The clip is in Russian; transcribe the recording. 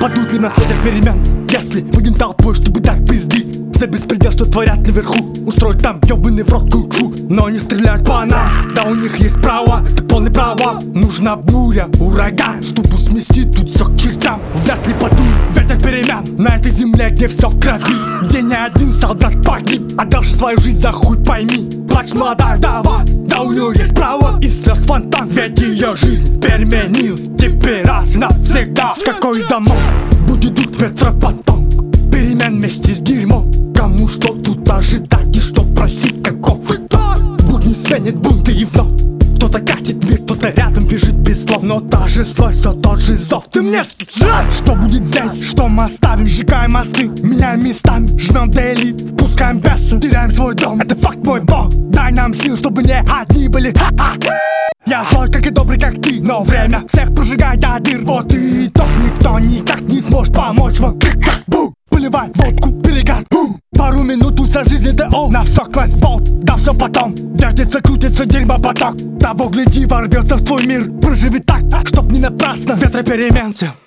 Падут ли нас ветер перемен, если выйдем толпой, чтобы дать пизды? За беспредел, что творят наверху, устроить там ёбаный в рот кунг-фу. Но они стреляют по нам, да у них есть право, это полный право. Нужна буря, ураган, чтобы сместить тут все к чертям. Вряд ли подует ветер перемен на этой земле, где все в крови, где ни один солдат погиб, отдавший свою жизнь за хуй пойми. Плачь, молодая вдова, да у нее есть право, из слез фонтан, ведь ее жизнь переменилась теперь раз навсегда. В какой из домов будет дух ветропоток, перемен вместе с дерьмом. Кому что тут ожидать и что просить, каков итог? Будни сменит бунты и вновь кто-то катит мир, кто-то рядом бежит без слов. Но та же злость, все тот же зов. Ты мне сказал, что будет здесь, что мы оставим? Сжигаем мосты, меняем местами, жмем до элит, впускаем бесы, теряем свой дом. Это факт, мой бог, дай нам сил, чтобы не одни были. Я злой, как и добрый, как ты, но время всех прожигает до дыр. Вот и итог, никто никак не сможет помочь. Вот как бу, поливай водку, перегар, пару минут тут вся жизнь это ол. На все класть болт, да все потом вертится, крутится дерьмо поток. Того гляди, ворвется в твой мир, проживи так, чтоб не напрасно ветра перемен.